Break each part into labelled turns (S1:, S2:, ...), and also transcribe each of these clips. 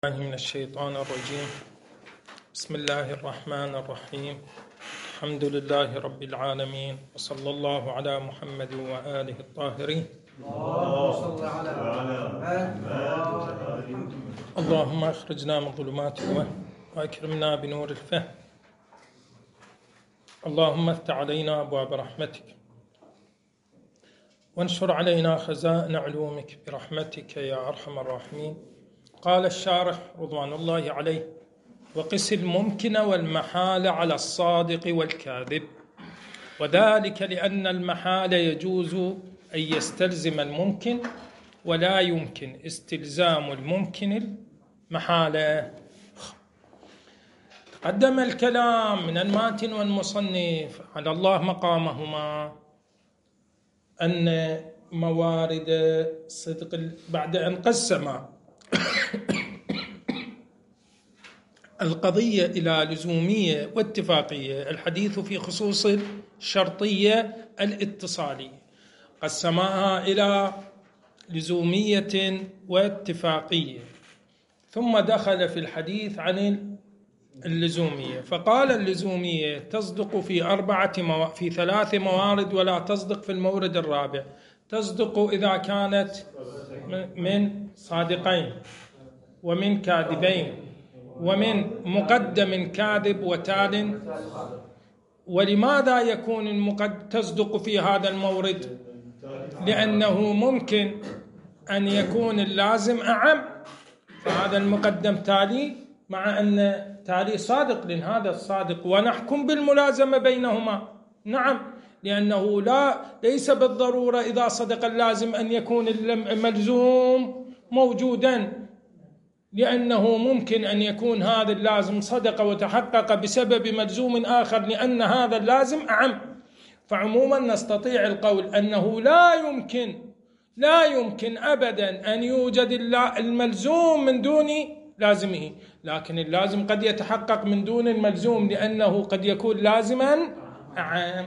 S1: من الشيطان الرجيم. بسم الله الرحمن الرحيم. الحمد لله رب العالمين، وصلى الله على محمد وآله الطاهرين. اللهم أخرجنا من ظلمات الوهم وأكرمنا بنور الفهم. اللهم افتح علينا أبواب رحمتك وانشر علينا خزائن علومك برحمتك يا أرحم الراحمين. قال الشارح رضوان الله عليه: وقس الممكن والمحال على الصادق والكاذب، وذلك لأن المحال يجوز أن يستلزم الممكن، ولا يمكن استلزام الممكن المحال. تقدم الكلام من الماتن والمصنف على الله مقامهما أن موارد صدق بعد أن قسم القضية إلى لزومية واتفاقية، الحديث في خصوص الشرطية الاتصالية، قسمها إلى لزومية واتفاقية، ثم دخل في الحديث عن اللزومية فقال: اللزومية تصدق في 3 موارد، ولا تصدق في المورد الرابع. تصدق إذا كانت من صادقين ومن كاذبين ومن مقدم كاذب وتال. ولماذا يكون تصدق في هذا المورد؟ لأنه ممكن أن يكون اللازم أعم، فهذا المقدم تالي مع أن تالي صادق، لأن هذا الصادق، ونحكم بالملازمة بينهما. نعم، لأنه ليس بالضرورة إذا صدق اللازم أن يكون الملزوم موجودا، لأنه ممكن أن يكون هذا اللازم صدق وتحقق بسبب ملزوم آخر، لأن هذا اللازم أعم. فعموما نستطيع القول أنه لا يمكن أبدا أن يوجد الملزوم من دون لازمه، لكن اللازم قد يتحقق من دون الملزوم، لأنه قد يكون لازما أعم.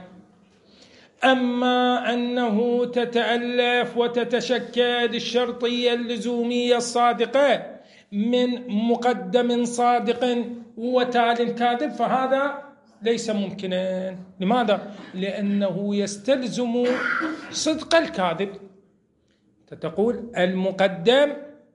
S1: أما أنه تتألف وتتشكل الشرطية اللزومية الصادقة من مقدم صادق وتال كاذب، فهذا ليس ممكنا. لماذا؟ لأنه يستلزم صدق الكاذب. تقول المقدم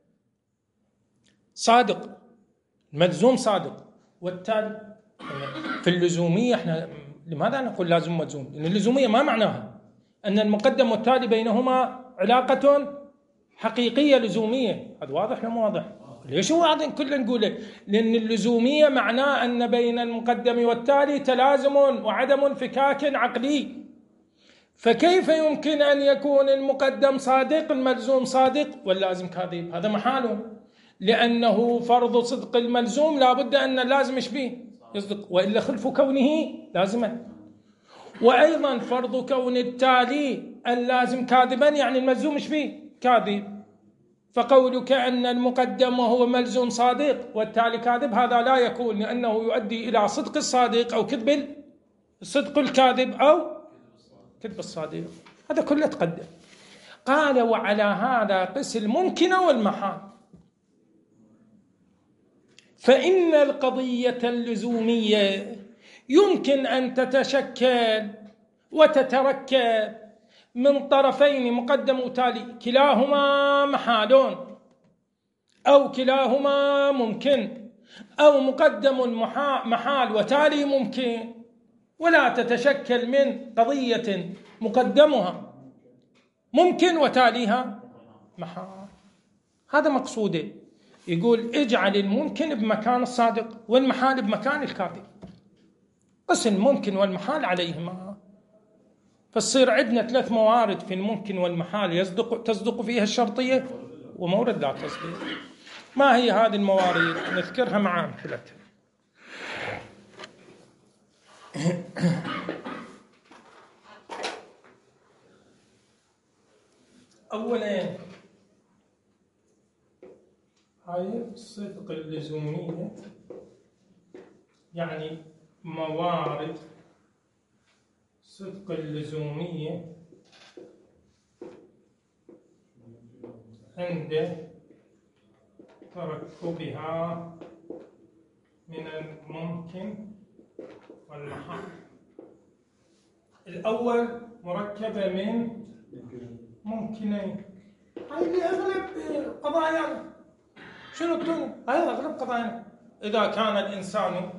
S1: صادق، الملزوم صادق، والتالي في اللزومية احنا لماذا نقول لازم ملزوم؟ لأن اللزومية ما معناها أن المقدم والتالي بينهما علاقة حقيقية لزومية. هذا واضح ولا واضح؟ ليش هو واضح كله نقوله؟ لأن اللزومية معناه أن بين المقدم والتالي تلازم وعدم انفكاك عقلي. فكيف يمكن أن يكون المقدم صادق، الملزوم صادق، واللازم كاذب؟ هذا محال، لأنه فرض صدق الملزوم لابد أن اللازم يصدق، وإلا خلف كونه لازما. وأيضا فرض كون التالي اللازم كاذبا يعني الملزوم كاذب. فقولك أن المقدم وهو ملزوم صادق والتالي كاذب، هذا لا يكون، لأنه يؤدي إلى صدق الصادق أو كذب الصدق الكاذب أو كذب الصادق. هذا كله تقدم. قال: وعلى هذا قس الممكن والمحال، فإن القضية اللزومية يمكن أن تتشكل وتتركب من طرفين مقدم وتالي، كلاهما محالون، أو كلاهما ممكن، أو مقدم محال وتالي ممكن، ولا تتشكل من قضية مقدمها ممكن وتاليها محال. هذا مقصوده. يقول: اجعل الممكن بمكان الصادق والمحال بمكان الكاذب، قس الممكن والمحال عليهما. فتصير عندنا 3 موارد في الممكن والمحال تصدق فيها الشرطية، ومورد لا تصدق. ما هي هذه الموارد؟ نذكرها مع أمثلتها. أولا هاي الصدق اللزومية، يعني موارد صدق اللزومية عند تركبها من الممكن والمحال. الأول مركبة من ممكنين، هاي اللي أغلب قضايانا. شنو الدنيا؟ هاي أغلب قضايانا. إذا كان الإنسان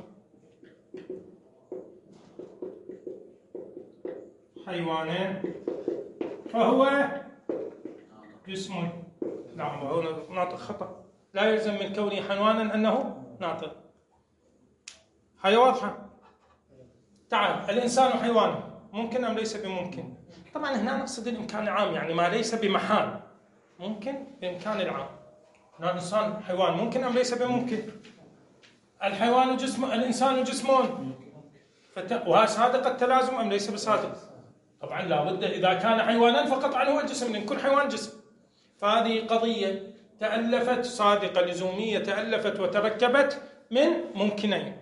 S1: حيوانا فهو جسم. نعم، هو ناطق خطأ. لا يلزم من كونه حيوانا أنه ناطق. هاي واضحة. تعال، الإنسان حيوان، ممكن أم ليس بممكن؟ طبعا هنا نقصد الإمكان العام، يعني ما ليس بمحال، ممكن بإمكان العام. الإنسان حيوان، ممكن أم ليس بممكن؟ الحيوان جسم، الإنسان جسمون، وها صادق التلازم أم ليس بصادق؟ طبعا لا بد، إذا كان حيوانا فقطعا هو الجسم، لأن كل حيوان جسم. فهذه قضية تألفت، صادقة لزومية تألفت وتركبت من ممكنين.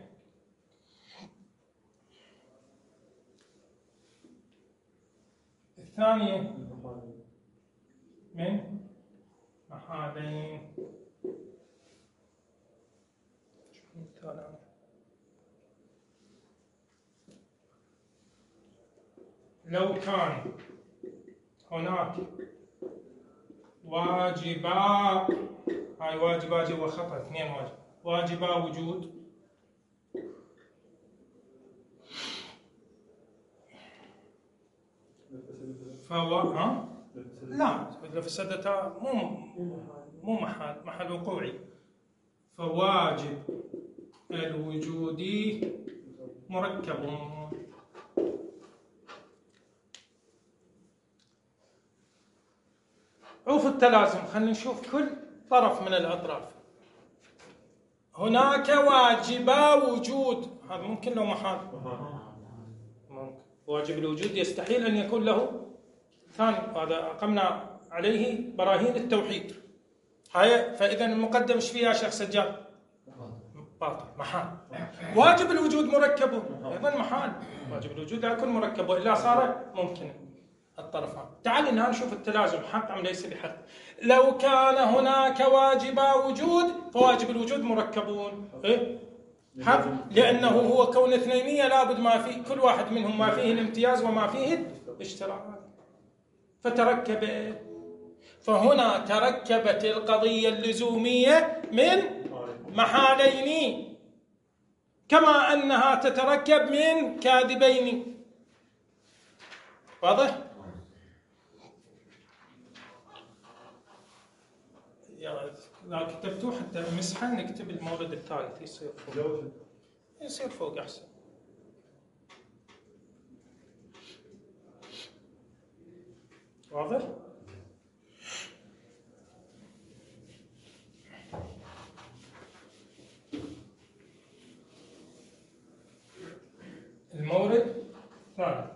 S1: الثانية من محالين. لو كان هناك واجبا، هاي واجبا جوا خطأ، اثنين واجب، واجبا وجود لا، فسدتها مو محل وقوعي. فواجب الوجود مركب. عوف التلازم، خلينا نشوف كل طرف من الأطراف. هناك واجبا وجود، هذا ممكن لو محال؟ ممكن. واجب الوجود يستحيل أن يكون له ثاني، هذا أقمنا عليه براهين التوحيد. هاي فإذا المقدم ايش فيها شيخ سجاد؟ باطل، محال. واجب الوجود مركب، أيضا محال. واجب الوجود لا يكون مركب وإلا صار ممكن الطرفان. تعال هنا نشوف التلازم حق أم ليس بحق. لو كان هناك واجبا وجود فواجب الوجود مركبون. حق، لأنه هو كون اثنينية لابد ما في كل واحد منهم ما فيه الامتياز وما فيه الاشتراك، فتركبت. فهنا تركبت القضية اللزومية من محالين، كما أنها تتركب من كاذبين. واضح؟ لا كتبتوه حتى مسحا، نكتب المورد الثالث يصير فوق، يصير فوق أحسن. واضح؟ المورد الثالث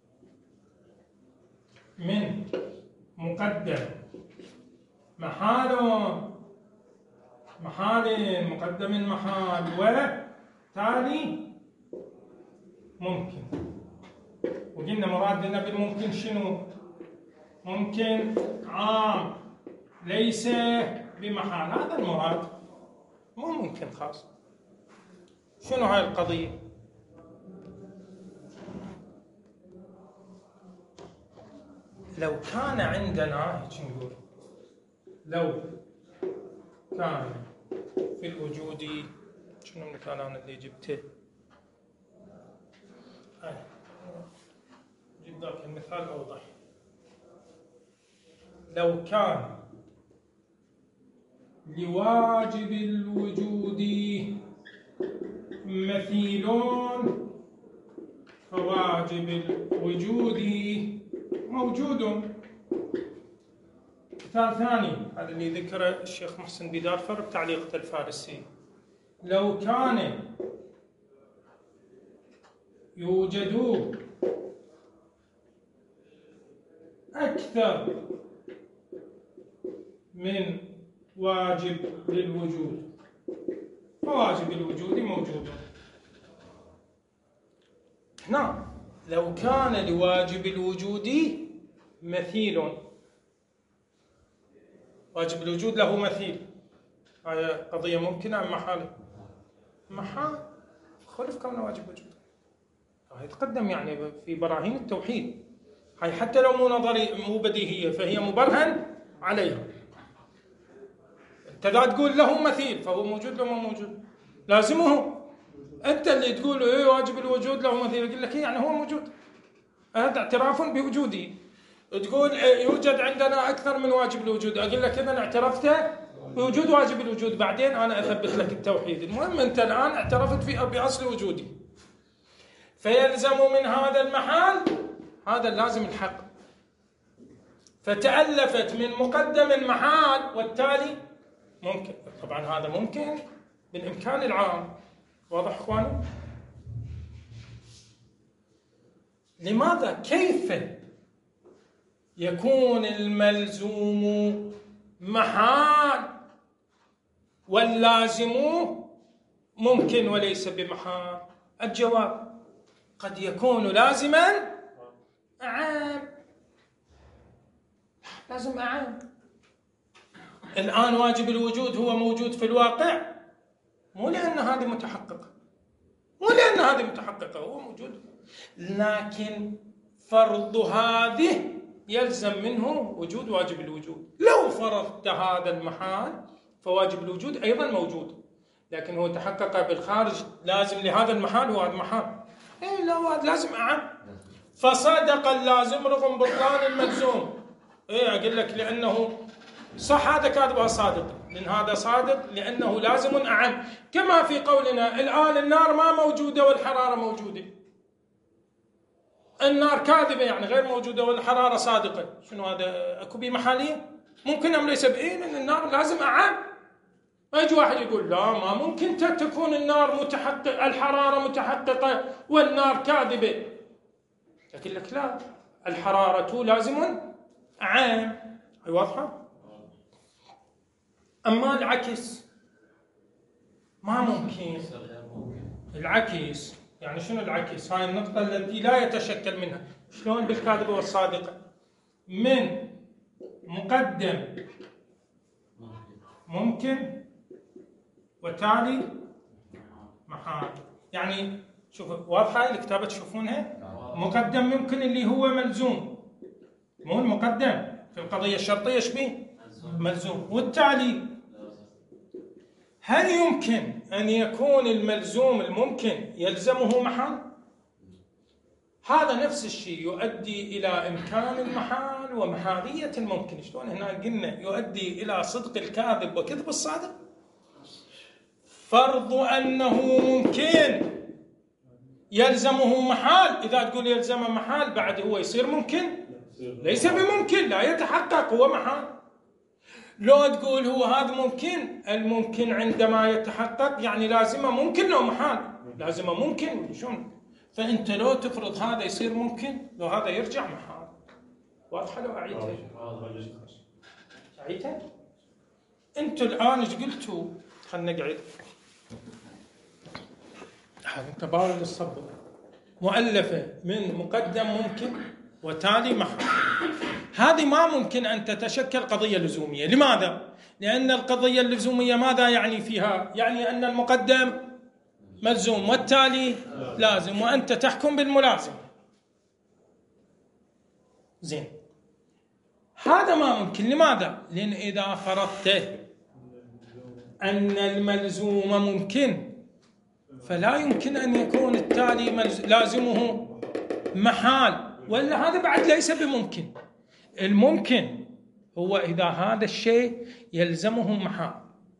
S1: من مقدم محال مقدم محال وتالي ممكن. وقلنا مرادنا بالممكن شنو؟ ممكن عام ليس بمحال، هذا المراد، مو ممكن خاص. شنو هاي القضية؟ لو كان عندنا هيك نقول، لو كان في الوجود، شنو المثال أنا اللي جبته؟ جيب ذاك المثال أوضح. لو كان لواجب الوجود مثيل فواجب الوجود موجود. مثال ثاني، هذا اللي ذكره الشيخ محسن بدارفر بتعليقه الفارسي. لو كان يوجد أكثر من واجب للوجود فواجب الوجود موجود. هنا لو كان لواجب الوجود مثيل، واجب الوجود له مثيل، هاي قضية ممكنة أم محالة؟ محال، خلف كونه واجب وجود. هاي تقدم يعني في براهين التوحيد، هاي حتى لو مو نظري مو بديهية فهي مبرهن عليها. انت لا تقول له مثيل فهو موجود لو ما موجود، لازمه. انت اللي تقول ايه واجب الوجود له مثيل، يقول لك يعني هو موجود، هذا اعتراف بوجودي. تقول يوجد عندنا اكثر من واجب الوجود، اقول لك اذا اعترفت بوجود واجب الوجود، بعدين انا اثبت لك التوحيد. المهم انت الان اعترفت باصل وجودي، فيلزم من هذا المحال هذا اللازم الحق، فتألفت من مقدم المحال والتالي ممكن. طبعا هذا ممكن بالإمكان العام، واضح اخواني؟ لماذا؟ كيف يكون الملزوم محال واللازم ممكن وليس بمحال؟ الجواب: قد يكون لازما أعام. لازم أعام. الآن واجب الوجود هو موجود في الواقع، مو لأن هذه متحققة، مو لأن هذه متحققة، هو موجود، لكن فرض هذه يلزم منه وجود واجب الوجود. لو فرضت هذا المحال فواجب الوجود أيضا موجود، لكن هو تحقق بالخارج، لازم لهذا المحال هو هذا المحال. إيه لا، لازم أعم. فصدق اللازم رغم بطلان الملزوم. إيه أقول لك لأنه صح هذا كاذب صادق، لأن هذا صادق لأنه لازم أعم. كما في قولنا الآن النار ما موجودة والحرارة موجودة، النار كاذبة يعني غير موجودة والحرارة صادقة، شنو هذا؟ أكو بي محالية؟ ممكن أم ليس بإيه؟ لأن النار لازم أعم. ما يجي واحد يقول لا ما ممكن تكون النار متحقق، الحرارة متحققة والنار كاذبة. أقول لك لا، الحرارة لازم أعم. هي واضحة؟ أما العكس ما ممكن. العكس يعني شنو العكس؟ هاي النقطة التي لا يتشكل منها. شلون بالكاذبة والصادقة؟ من مقدم ممكن وتالي محال. يعني شوفوا واضحة الكتابة تشوفونها؟ مقدم ممكن اللي هو ملزوم، مو المقدم في القضية الشرطية شبيه؟ ملزوم. والتالي هل يمكن أن يكون الملزوم الممكن يلزمه محال؟ هذا نفس الشيء يؤدي إلى إمكان المحال ومحالية الممكن. شلون هنا قلنا يؤدي إلى صدق الكاذب وكذب الصادق. فرض أنه ممكن يلزمه محال، إذا تقول يلزمه محال بعد هو يصير ممكن؟ ليس بممكن، لا يتحقق، هو محال. لو تقول هو هذا ممكن، الممكن عندما يتحقق يعني لازمه ممكن لو محال، لازمه ممكن شلون؟ فأنت لو تفرض هذا يصير ممكن، لو هذا يرجع محال. واضحة لو أعيدها؟ أعيدها؟ أنتوا الآن ايش قلتوا؟ خلنا نقعد. أنت بارد الصبر. مؤلفة من مقدم ممكن وتالي محال. هذه ما ممكن أن تتشكل قضية لزومية. لماذا؟ لأن القضية اللزومية ماذا يعني فيها؟ يعني أن المقدم ملزوم والتالي لازم، وأنت تحكم بالملازم. زين، هذا ما ممكن. لماذا؟ لأن إذا فرضت أن الملزوم ممكن فلا يمكن أن يكون التالي لازمه محال، ولا هذا بعد ليس بممكن. الممكن هو إذا هذا الشيء يلزمه محال،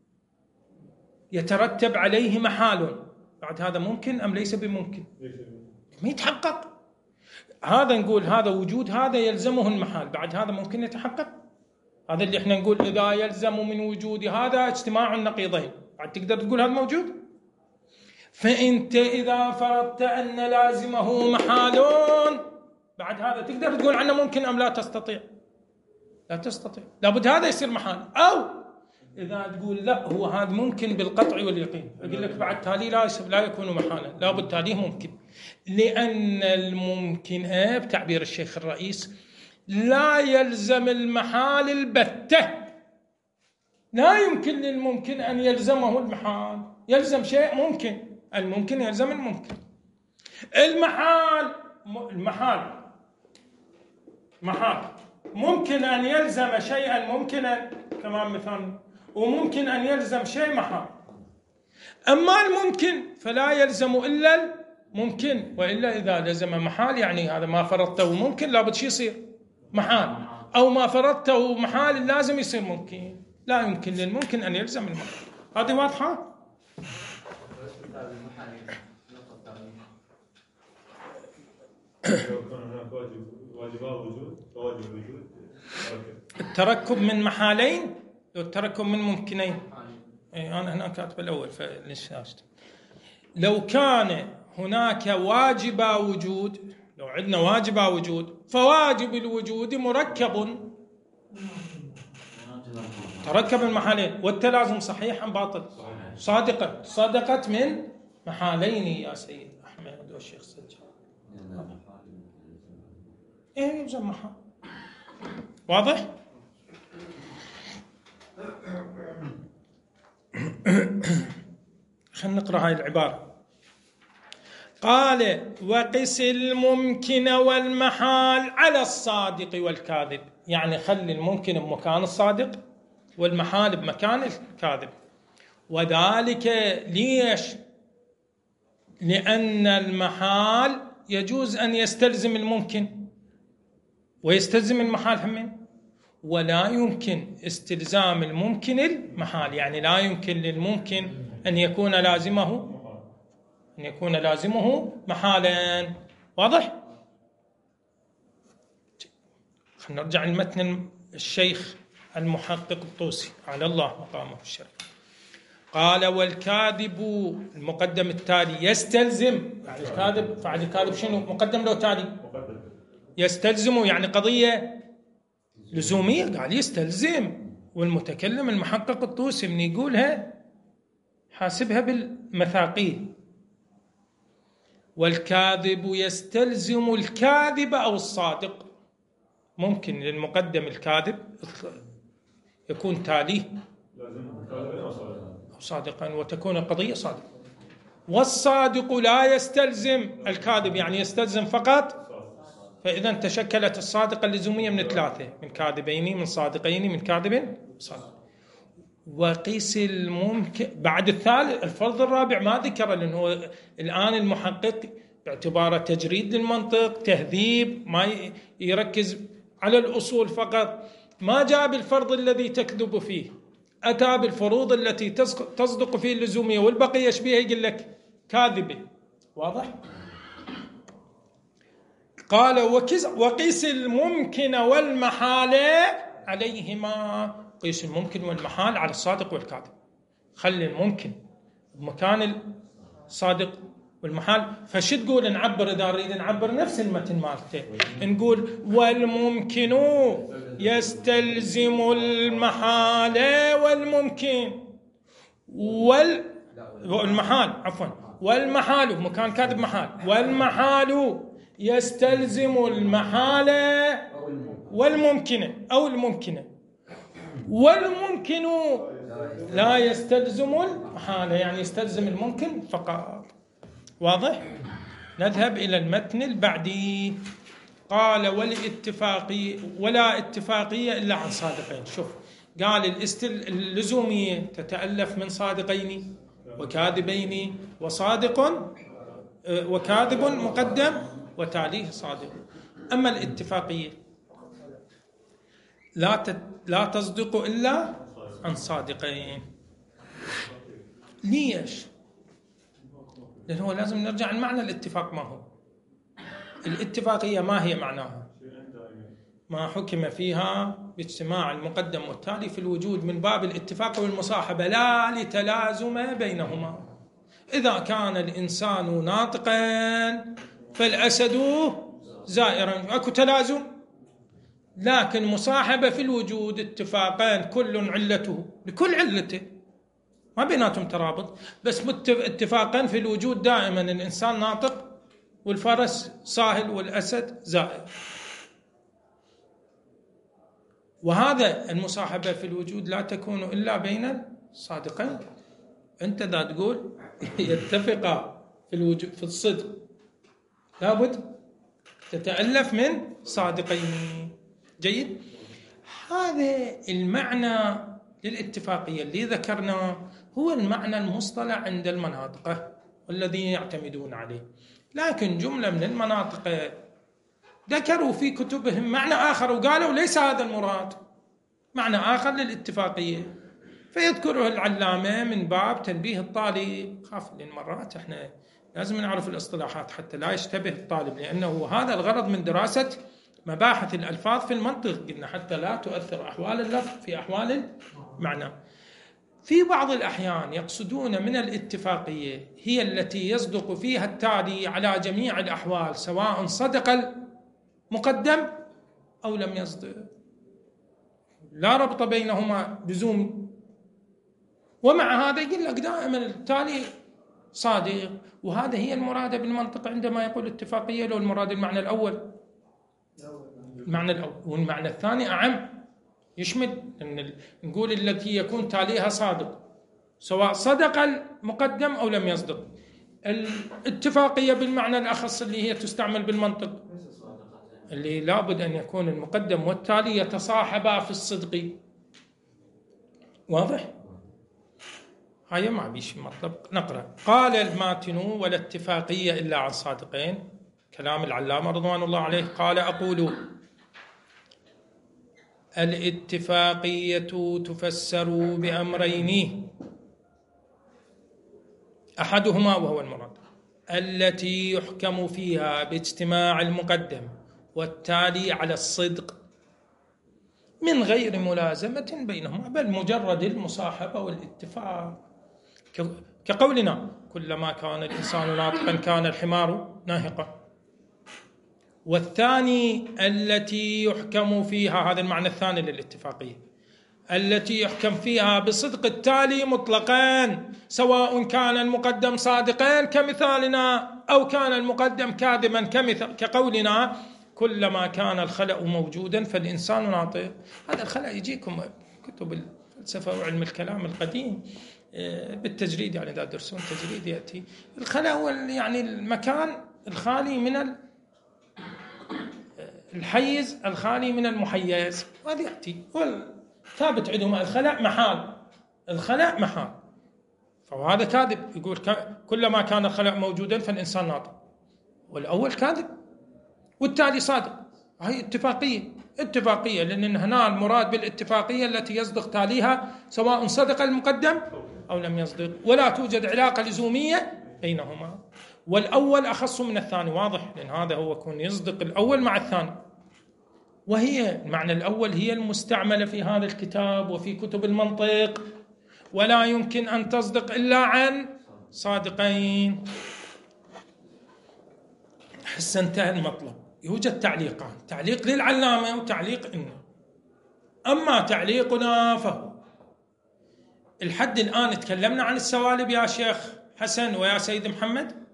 S1: يترتب عليه محال، بعد هذا ممكن أم ليس بممكن؟ ما يتحقق. هذا نقول هذا وجود هذا يلزمه المحال، بعد هذا ممكن يتحقق. هذا اللي احنا نقول إذا يلزم من وجود هذا اجتماع النقيضين، بعد تقدر تقول هذا موجود. فأنت إذا فرضت أن لازمه محال بعد هذا تقدر تقول عنه ممكن أم لا تستطيع؟ لا تستطيع، لابد هذا يصير محال. أو إذا تقول لا هو هذا ممكن بالقطع واليقين، أقول لك بعد تالي لا يكون محالا، لابد تاليه ممكن. لأن الممكن بتعبير الشيخ الرئيس لا يلزم المحال البتة. لا يمكن للممكن أن يلزمه المحال، يلزم شيء ممكن، الممكن يلزم الممكن. المحال ممكن أن يلزم شيئا ممكنا كمان مثال، وممكن أن يلزم شيء محال. أما الممكن فلا يلزم إلا الممكن، وإلا إذا لزم محال يعني هذا ما فرضته ممكن لابد شي يصير محال، أو ما فرضته محال لازم يصير ممكن. لا يمكن للممكن أن يلزم المحال. هذه واضحة؟ التركب من محالين والتركب من ممكنين. أنا هنا كاتب الأول فلساشت. لو كان هناك واجب وجود، لو عندنا واجب وجود، فواجب الوجود مركب تركب من محالين، والتلازم صحيح أم باطل؟ صادقت من محالين يا سيد أحمد والشيخ سجاد. يلزم محال. واضح؟ خلينا نقرأ هاي العبارة. قال: وقس الممكن والمحال على الصادق والكاذب، يعني خلي الممكن بمكان الصادق والمحال بمكان الكاذب. وذلك ليش؟ لأن المحال يجوز أن يستلزم الممكن ويستلزم المحال همين، ولا يمكن استلزام الممكن المحال، يعني لا يمكن للممكن أن يكون لازمه محالا. واضح؟ خلينا نرجع لمتن الشيخ المحقق الطوسي على الله مقامه الشريف. قال: والكاذب المقدم التالي يستلزم، يعني الكاذب فعل الكاذب شنو؟ مقدم له تالي يستلزم، يعني قضية لزومية، قال يستلزم. والمتكلم المحقق الطوسي من يقولها حاسبها بالمثاقيل. والكاذب يستلزم الكاذب أو الصادق، ممكن للمقدم الكاذب يكون تاليه أو صادقا وتكون القضية صادقة، والصادق لا يستلزم الكاذب، يعني يستلزم فقط. فإذا تشكلت الصادقة اللزومية من ثلاثة: من كاذبين، من صادقين، من كاذب صادق. وقيس الممكن بعد الثالث. الفرض الرابع ما ذكر، لأنه الآن المحقق باعتباره تجريد للمنطق، تهذيب، ما يركز على الأصول فقط، ما جاء بالفرض الذي تكذب فيه، أتى بالفروض التي تصدق فيه اللزومية، والبقية يشبيه يقول لك كاذبة. واضح؟ قال: وقيس الممكن والمحال عليهما، قيس الممكن والمحال على الصادق والكاذب. خلي الممكن بمكان الصادق والمحال. فش تقول نعبر إذا نريد نعبر نفس المتن مالته؟ نقول: والممكن يستلزم المحال والممكن والمحال بمكان كاذب محال، والمحال يستلزم المحال والممكن أو الممكنة، والممكن لا يستلزم المحال، يعني يستلزم الممكن فقط. واضح؟ نذهب إلى المتن البعدي. قال: ولا اتفاقية إلا عن صادقين. شوف، قال اللزومية تتألف من صادقين وكاذبين، وصادق وكاذب مقدم وتاليه صادق. أما الاتفاقية لا تصدق إلا عن صادقين. ليش؟ لأنه لازم نرجع لمعنى الاتفاق. ما هو الاتفاقية؟ ما هي معناها؟ ما حكم فيها باجتماع المقدم والتالي في الوجود من باب الاتفاق والمصاحبة، لا لتلازم بينهما. إذا كان الإنسان ناطقا فالأسد زائرا، أكو تلازم. لكن مصاحبة في الوجود، اتفاقان كل علته لكل علته، ما بيناتهم ترابط، بس اتفاقا في الوجود دائما الإنسان ناطق والفرس ساهل والأسد زائر. وهذا المصاحبة في الوجود لا تكون إلا بين الصادقين. أنت ذا تقول يتفقا في الوجود في الصدق، لابد تتألف من صادقين. جيد. هذا المعنى للاتفاقية اللي ذكرناه هو المعنى المصطلح عند المناطق والذين يعتمدون عليه، لكن جملة من المناطق ذكروا في كتبهم معنى آخر وقالوا ليس هذا المراد، معنى آخر للاتفاقية، فيذكره العلامة من باب تنبيه الطالب. خاف لأن مرات احنا لازم نعرف الاصطلاحات حتى لا يشتبه الطالب، لأنه هذا الغرض من دراسة مباحث الألفاظ في المنطق، قلنا حتى لا تؤثر أحوال اللفظ في أحوال المعنى. في بعض الأحيان يقصدون من الاتفاقية هي التي يصدق فيها التالي على جميع الأحوال سواء صدق المقدم أو لم يصدق، لا ربط بينهما لزومي. ومع هذا يقول لك دائما التالي صادق، وهذا هي المراد بالمنطق عندما يقول اتفاقية. لو المراد المعنى الأول، المعنى الأول، والمعنى الثاني أعم، يشمل أن نقول التي يكون تاليها صادق سواء صدق المقدم أو لم يصدق. الاتفاقية بالمعنى الأخص اللي هي تستعمل بالمنطق، اللي لابد أن يكون المقدم والتالي يتصاحبا في الصدق. واضح؟ هيا ما بيش مطلب. نقرأ. قال الماتن: ولا اتفاقية إلا عن صادقين. كلام العلامة رضوان الله عليه. قال: أقول الاتفاقية تفسر بأمرين، أحدهما وهو المراد التي يحكم فيها باجتماع المقدم والتالي على الصدق من غير ملازمة بينهما، بل مجرد المصاحبة والاتفاق، كقولنا: كلما كان الإنسان ناطقا كان الحمار ناهقا. والثاني التي يحكم فيها، هذا المعنى الثاني للاتفاقية، التي يحكم فيها بصدق التالي مطلقا سواء كان المقدم صادقا كمثالنا أو كان المقدم كاذبا كقولنا: كلما كان الخلأ موجودا فالإنسان ناطق. هذا الخلأ يجيكم كتب الفلسفة وعلم الكلام القديم بالتجريد، يعني إذا درسون تجريد يأتي الخلأ هو يعني المكان الخالي من الحيز، الخالي من المحيز، وهذا يأتي ثابت عندهم الخلأ محال، الخلأ محال. فهذا كاذب، يقول كلما كان الخلأ موجودا فالإنسان ناطق، والأول كاذب والتالي صادق. هي اتفاقية لأن هنا المراد بالاتفاقية التي يصدق تاليها سواء صدق المقدم أو لم يصدق، ولا توجد علاقة لزومية بينهما، والأول أخص من الثاني. واضح؟ لأن هذا هو يكون يصدق الأول مع الثاني، وهي المعنى الأول هي المستعملة في هذا الكتاب وفي كتب المنطق، ولا يمكن أن تصدق إلا عن صادقين. حس انتهى المطلب. يوجد تعليقان، تعليق للعلامة وتعليق إنه. أما تعليقنا فهو الحد الآن تكلمنا عن السوالب يا شيخ حسن ويا سيد محمد،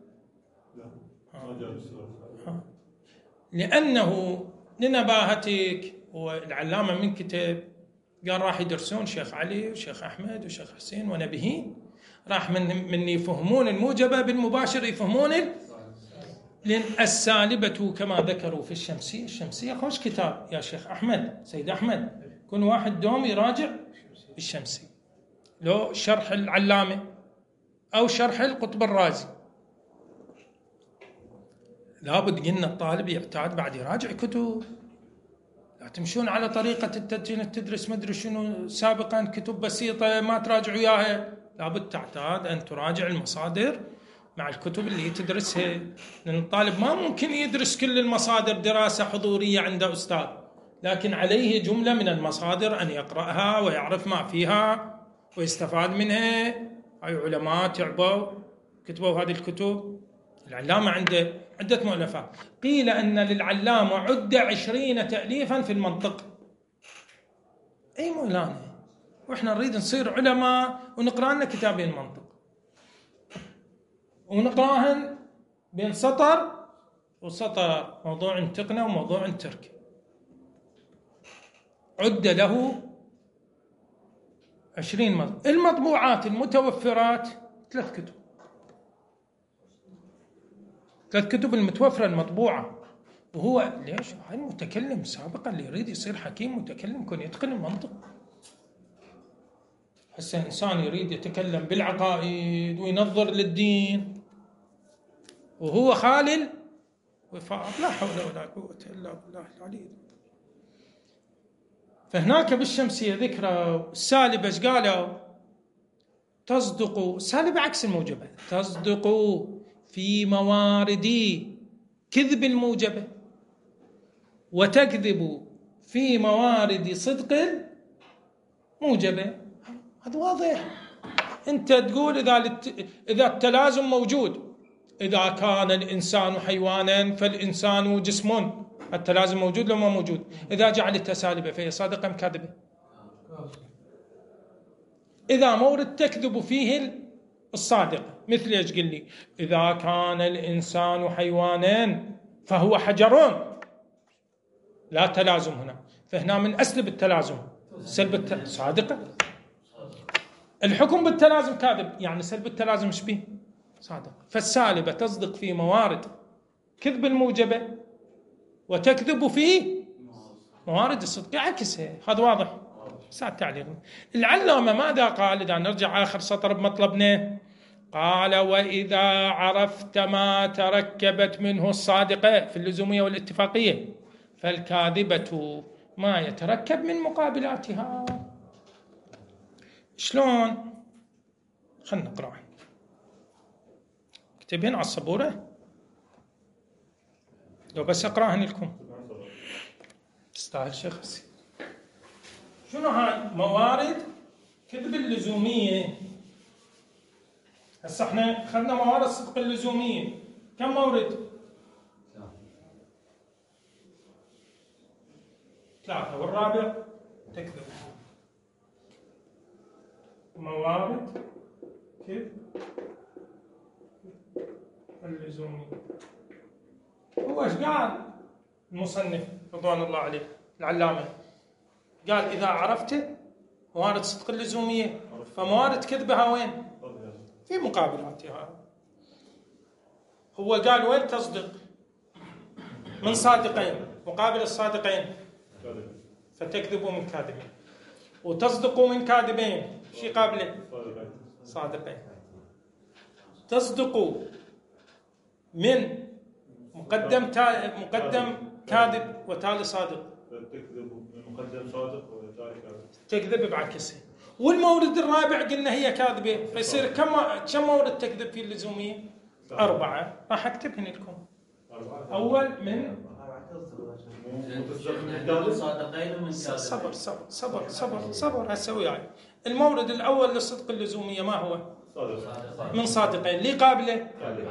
S1: لأنه لنباهتك والعلامة من كتب قال راح يدرسون شيخ علي وشيخ أحمد وشيخ حسين ونبيهين، راح من يفهمون الموجبة بالمباشر يفهمون لأن السالبة كما ذكروا في الشمسية خوش كتاب يا شيخ أحمد سيد أحمد، كل واحد دوم يراجع الشمسي، لو شرح العلامة أو شرح القطب الرازي، لابد قلنا الطالب يعتاد بعد يراجع كتب، لا تمشون على طريقة التدريس تدرس مدري شنو سابقا كتب بسيطة ما تراجعوا إياها، لابد تعتاد أن تراجع المصادر مع الكتب اللي تدرسها، لأن الطالب ما ممكن يدرس كل المصادر دراسة حضورية عند أستاذ، لكن عليه جملة من المصادر أن يقرأها ويعرف ما فيها ويستفاد منها. هاي علماء تعبوا كتبوا هذه الكتب. العلامة عنده عدة مؤلفات، قيل أن للعلامة عدة 20 تأليفا في المنطق. أي مولانا، وإحنا نريد نصير علماء ونقرأ لنا كتابين منطق ونقراهن بين سطر وسطر، موضوع تقنى وموضوع ترك. عد له 20 مطبوع. المطبوعات المتوفرات 3 كتب، 3 كتب المتوفرة المطبوعة. وهو ليش؟ هاي المتكلم سابقا اللي يريد يصير حكيم متكلم يكون يتقن المنطق. هسه إنسان يريد يتكلم بالعقائد وينظر للدين وهو خالل وفاء، لا حول ولا قوة إلا بالله العلي. فهناك بالشمسية ذكرى السالبة ايش قالوا؟ تصدق، السالبة عكس الموجبة، تصدق في موارد كذب الموجبة وتكذب في موارد صدق الموجبة. هذا واضح. أنت تقول إذا التلازم موجود، إذا كان الإنسان حيوانا فالإنسان جسم، التلازم موجود لو ما موجود. إذا جعلتها سالبة فهي صادقة أم كاذبة؟ إذا مورد تكذب فيه الصادق، مثل ايش قل لي؟ إذا كان الإنسان حيوانا فهو حجر، لا تلازم هنا، فهنا من أسلب التلازم سلب صادقة. الحكم بالتلازم كاذب، يعني سلب التلازم ايش به؟ صادق. فالسالبة تصدق في موارد كذب الموجبة وتكذب في موارد الصدق، عكسها. هذا واضح. ساعة تعليق العلامة ماذا قال؟ إذا نرجع آخر سطر بمطلبنا، قال وإذا عرفت ما تركبت منه الصادقة في اللزومية والاتفاقية فالكاذبة ما يتركب من مقابلاتها. شلون؟ خلنا نقرأ. اكتبين على السبورة لو بس أقرأهن لكم تستاهل شخصي. شنو هاي؟ موارد كذب اللزومية. هسه احنا اخذنا موارد صدق اللزومية، كم مورد؟ 3، والرابع تكذب. موارد كذب اللزومية. هو ايش قال المصنف رضوان الله عليه العلامة؟ قال إذا عرفت موارد صدق اللزومية فموارد كذبها وين؟ في مقابلاتها. هو قال وين تصدق؟ من صادقين، مقابل الصادقين فتكذبوا من كاذبين، وتصدقوا من كاذبين شي قابله صادقين. تصدقوا من مقدم كاذب وتالي صادق،
S2: مقدم صادق وتالي كاذب،
S1: تكذب بعكسها. والمورد الرابع قلنا هي كاذبة، فيصير كم مورد تكذب في اللزومية؟ 4. راح اكتبهن لكم. أول من
S3: صادقين ومن
S1: صبر صبر صبر صبر صبر هسه وياي. المورد الأول للصدق اللزومية ما هو؟ من صادقين. ليه قابلة؟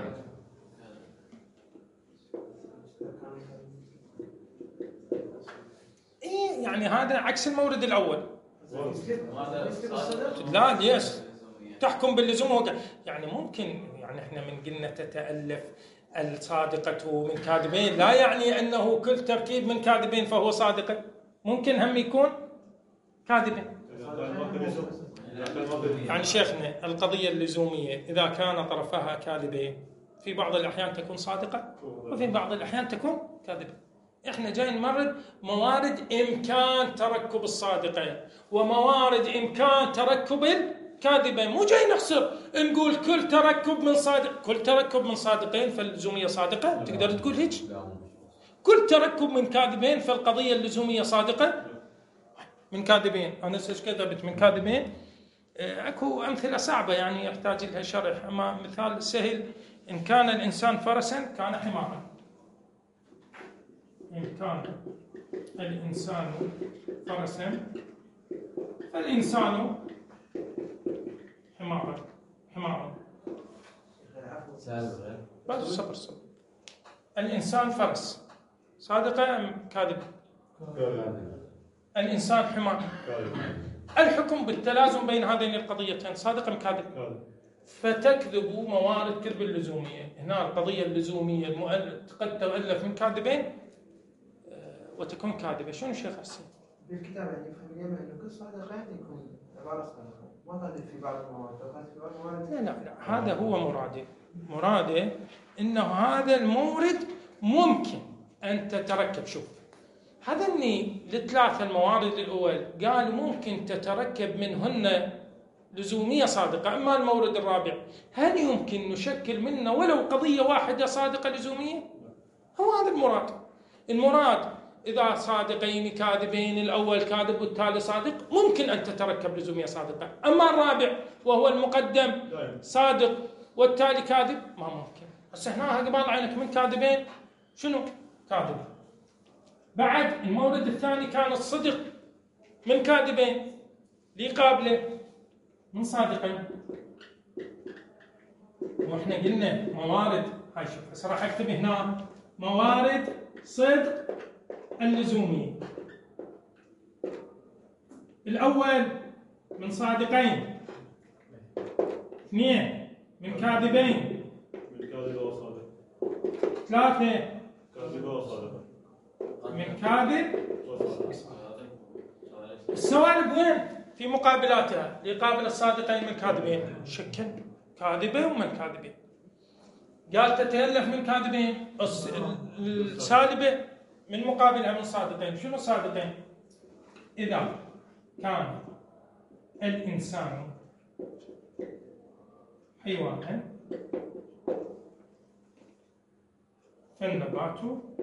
S1: إيه يعني هذا عكس المورد الأول. لا ليش تحكم باللزوم؟ يعني ممكن، يعني احنا من قلنا تتألف الصادقة من كاذبين لا يعني أنه كل تركيب من كاذبين فهو صادقة، ممكن هم يكون كاذبين. يعني شيخنا القضية اللزومية إذا كان طرفها كاذبين في بعض الأحيان تكون صادقة وفي بعض الأحيان تكون كاذبة. احنا جاي نمرد موارد إمكان تركب الصادقين وموارد إمكان تركب الكاذبين، مو جاي نحصر نقول كل تركب من صادق، كل تركب من صادقين فاللزومية صادقة. تقدر تقول هيك؟ كل تركب من كاذبين فالقضية اللزومية صادقة. من كاذبين أنا ايش كذبت من كاذبين؟ اكو أمثلة صعبة يعني يحتاج لها شرح، أما مثال سهل: إن كان الإنسان فرسا كان حمارا. إن كان الإنسان فرسا فالإنسان حمارا. بس صبر. الإنسان فرس صادقة أم كاذبة؟ الإنسان حمار. الحكم بالتلازم بين هذين القضيتين صادق أم كاذب؟ فتكذب موارد كذب اللزومية. هنا القضية اللزومية قد تؤلف من كاذبين وتكون كاذبة. شنو الشيخ حسين؟
S3: بالكتاب يعني فهمنا انه كل صادق يكون عباره صادقه، ما قال في بعض المواد، قال في بعض المواد.
S1: لا هذا هو مراده انه هذا المورد ممكن ان تتركب. شوف هذا اني الثلاثه الموارد الاول قال ممكن تتركب منهن لزوميه صادقه. اما المورد الرابع هل يمكن نشكل منه ولو قضيه واحده صادقه لزوميه؟ هو هذا المراد إذا صادقين كاذبين الأول كاذب والثالث صادق ممكن أن تتركب لزومية صادقة. أما الرابع وهو المقدم صادق والتالي كاذب ما ممكن. هسه هنا قبال عينك من كاذبين شنو؟ كاذب. بعد المورد الثاني كان الصدق من كاذبين ليقابله من صادقين. واحنا قلنا موارد هاي شوف هسه راح اكتب هنا موارد صدق اللزومية. الأول من صادقين، اثنين من كاذبين،
S2: من كاذب وصادق،
S1: ثلاثة
S2: كاذب وصادق،
S1: من كاذب
S2: وصادق.
S1: السوالب وين؟ في مقابلاتها ليقابل الصادقين من كاذبين شكل كاذبة ومن كاذبين. قال تتألف من كاذبين السالبة من مقابلها من صادقين. شنو صادقين؟ إذا كان الإنسان حيوانا فالنبات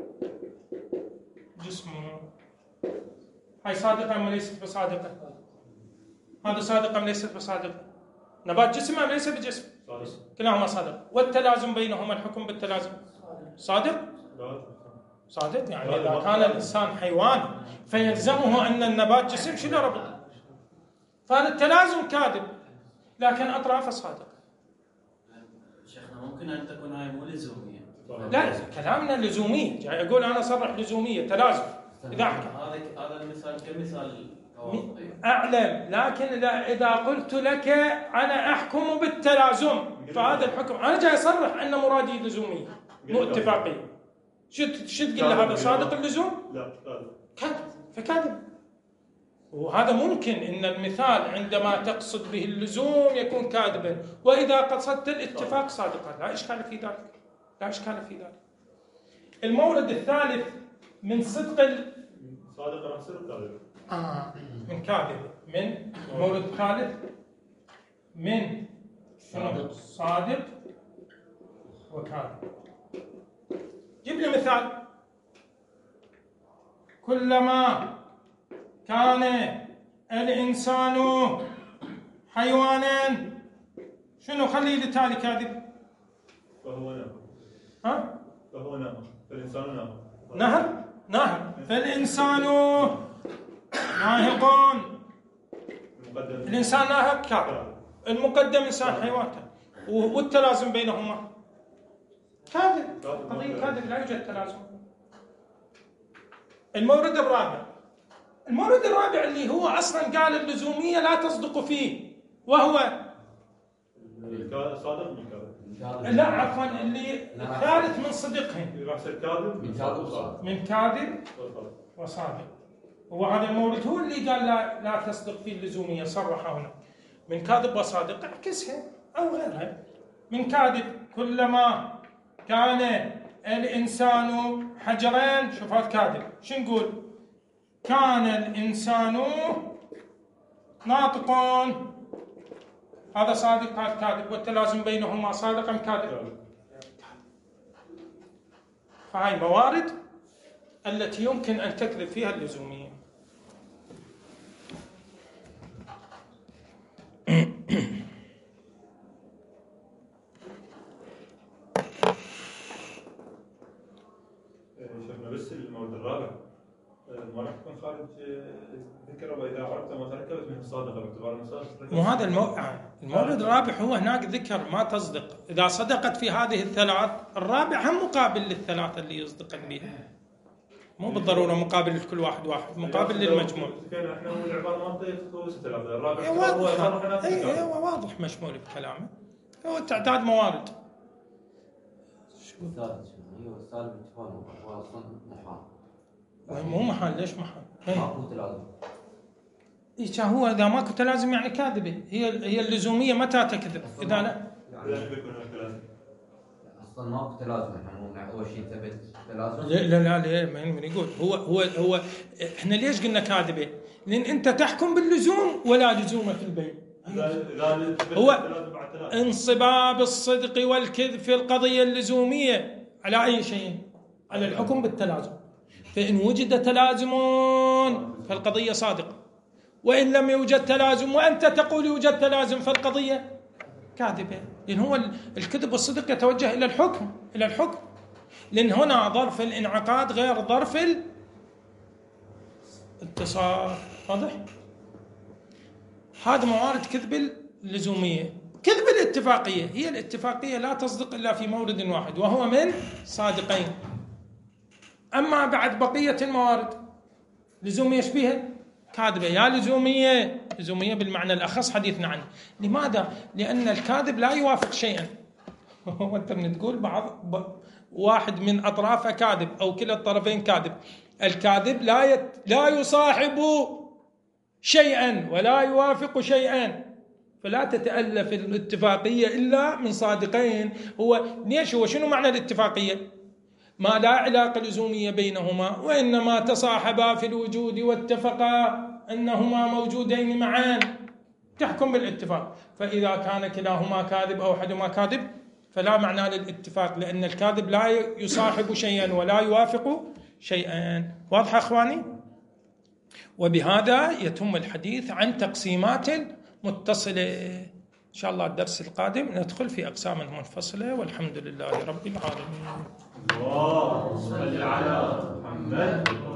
S1: جسمه. هاي صادقة أم ليست بصادقة؟ هذا صادقة أم ليست بصادقة؟ نبات جسم أم ليس بجسم؟ كلاهما صادق. والتلازم بينهما الحكم بالتلازم صادق؟ صادق يعني إذا كان الإنسان حيوان فيلزمه أن النبات جسم شنو ربط؟ فهذا التلازم كاذب لكن أطرافه صادق.
S4: شيخنا ممكن أن تكون هاي مو لزومية.
S1: لا كلامنا لزومية، جاي أقول أنا صرح لزومية تلازم. إذا
S4: هذا المثال كمثال
S1: أعلم، لكن إذا قلت لك أنا أحكم بالتلازم فهذا الحكم أنا جاي أصرح أن مرادي لزومية مو اتفاقية. شو تقول له هذا صادق اللزوم؟
S2: لا
S1: كاذب. فكاذب. وهذا ممكن ان المثال عندما تقصد به اللزوم يكون كاذبا، واذا قصدت الاتفاق صادقا. لا اشكال في ذلك. لا اشكال في ذلك. المورد الثالث من صدق
S2: صادق راح يصير كاذب.
S1: من كاذب. من المورد الثالث من صادق وكاذب. جيب لي مثال. كلما كان الإنسان حيوانا شنو خلي لي تالي كاذب؟
S2: فهو نهر.
S1: ها؟
S2: فهو نهر. فالإنسان
S1: نهر. فالإنسان ناهق. الإنسان ناهق كاذب. المقدم إنسان حيوان والتلازم بينهما كاذب. قضية كاذب لا يوجد تلازم. المورد الرابع اللي هو أصلا قال اللزومية لا تصدق فيه وهو
S2: صادق من كاذب.
S1: لا عفوا اللي الثالث من صدقهم
S2: اللي راح يصير كاذب
S1: من كاذب وصادق. هو هذا المورد هو اللي قال لا تصدق فيه اللزومية. صرح هنا من كاذب وصادق اعكسها أو غيرها. من كاذب كلما كان الإنسان حجرين. شوف هذا كاذب. شو نقول؟ كان الإنسان ناطقون. هذا صادق هذا كاذب. والتلازم بينهما صادق أم كاذب؟ فهاي موارد التي يمكن أن تكذب فيها اللزومية.
S2: شفنا بس المورد الرابع ما راح تكون خارج ذكر واذا عرفت ما تركبت من الصادقه باعتبار المصادق.
S1: مو هذا المورد الرابع هو هناك ذكر ما تصدق اذا صدقت في هذه الثلاث. الرابع هم مقابل للثلاثه اللي يصدق بها. مو بالضروره مقابل لكل واحد مقابل للمجموع.
S2: كان احنا العباره ما تدخل ثلاثه. الرابع
S1: هو واضح مشمول بكلامه. هو تعداد موارد.
S5: شو الثالث؟ هو السالب التفاهم هو اصلا محال.
S1: مو محال. ليش محال؟
S5: ماكو تلازم.
S1: إيه هو إذا ماكو تلازم يعني كاذبة. هي اللزومية متى تكذب؟ إذا لا
S5: اصلا ماكو تلازم. احنا اول شيء ثبت تلازم.
S1: لا من يقول هو احنا ليش قلنا كاذبة؟ لأن أنت تحكم باللزوم ولا لزوم في البين. هو انصباب الصدق والكذب في القضية اللزومية على أي شيء؟ على الحكم بالتلازم. فإن وجد تلازم فالقضية صادقة، وإن لم يوجد تلازم وأنت تقول يوجد تلازم فالقضية كاذبة. لأن هو الكذب والصدق يتوجه إلى الحكم، لأن هنا ظرف الانعقاد غير ظرف الاتصال. واضح؟ هذا موارد كذب اللزومية. كذب الاتفاقية، هي الاتفاقية لا تصدق إلا في مورد واحد وهو من صادقين. أما بعد بقية الموارد لزومية يشبهها كاذبة. يا لزومية بالمعنى الأخص حديثنا عنه. لماذا؟ لأن الكاذب لا يوافق شيئا. وانت من تقول واحد من أطرافه كاذب أو كلا الطرفين كاذب. الكاذب لا يصاحب شيئا ولا يوافق شيئا، فلا تتألف الاتفاقية إلا من صادقين. هو شنو معنى الاتفاقية؟ ما لا علاقة لزومية بينهما، وإنما تصاحبا في الوجود واتفقا أنهما موجودين معا، تحكم بالاتفاق. فإذا كان كلاهما كاذب أو أحدهما كاذب فلا معنى للاتفاق، لأن الكاذب لا يصاحب شيئا ولا يوافق شيئا. واضح أخواني؟ وبهذا يتم الحديث عن تقسيمات متصلة. إن شاء الله الدرس القادم ندخل في أقسام منفصلة، والحمد لله رب العالمين.
S2: اللهم صل على محمد.